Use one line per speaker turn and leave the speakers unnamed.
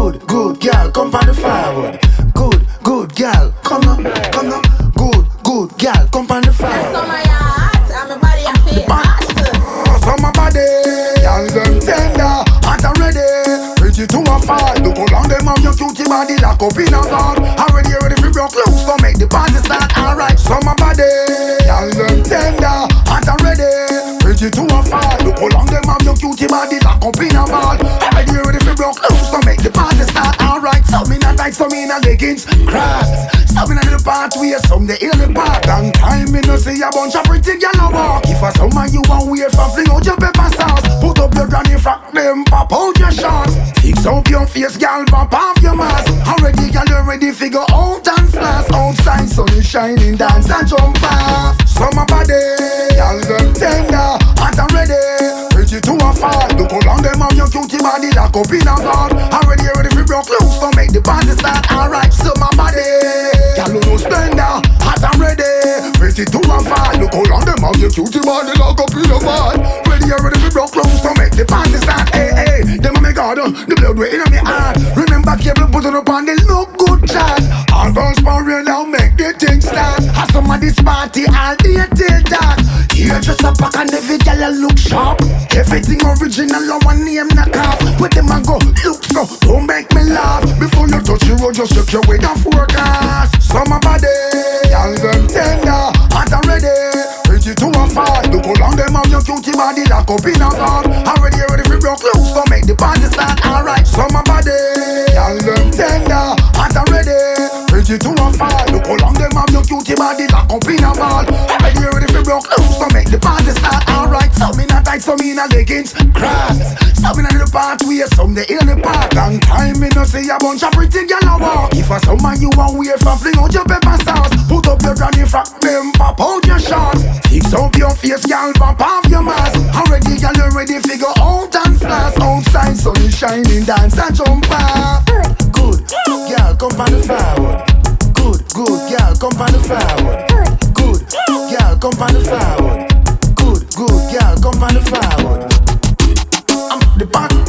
good girl, come on the firewood. Good girl, come on. Good girl, come on the firewood.
Some of your hot, and my body I feel hot.
Some of body, y'all them tender, hot and ready. Pretty to a fight. Look how long them have your cutie body lock up in a bar. Already ready for broke loose, so make the party start. Alright, some of body, y'all them tender, hot and ready. Pretty to a fight. Look how long them have your cutie body lock up in a bar. Already ready for broke loose, so make the party start. Alright, some in a tight, some in a leggings, cross. Some in a little part where some they in the park. Long time me no see a bunch of pretty gyal walk. If a summer you want wait for fling out your pepper sauce. Put up your granny frock, them pop out your shorts. Fix up your face, gyal, pop off your mask. Already gyal, you ready figure out and flash. Outside sun is shining, dance and jump off. Summer body, gyal them tender, hot and ready. Pretty to a fall. Look how long them have your cutie body lock up in a bar. Already ready for broke loose, so make the party start. Alright, summer body, gyal no splendor, hot and ready. Pretty to a fall. Look how long them have your cutie body lock up in a bar. Ready for broke loose, so make the party start. Hey, them a me garden, the blood way in on me heart. Remember cable put it up on the look good chat. All girls power now make the thing start. Have some of this party all day till dark. Here just a pack and every girl look sharp. Everything original, no one name knock off. Where them a go, look so, don't make me laugh. Before you touch the road, just check your way down forecast. Summer body, y'all them tender, hot and ready. Pretty to a fall. Look how long them have your cutie body lock up in a bar. Already ready for broke loose, so make the party start. Alright, summer body, y'all them tender, hot and ready. Pretty to a fall. Look how long them have your cutie body lock up in a bar. Already ready for broke loose, so make the party start. Alright, some in a tight, some in a leggings, cross. Some in a little part where some they in the park. Long time me no see a bunch of pretty gyal walk. If a summer you want wait for fling out your pepper sauce. Put up your granny frock, them pop out your shorts. Fix up your face, gyal, pop off your mask. Already gyal, you ready figure out and flash. Outside sun is shining, dance and jump off. Good gyal, come on the firewood. Good gyal, come on the firewood. Good gyal, come on the firewood. Good gyal, come on the firewood. I'm the back.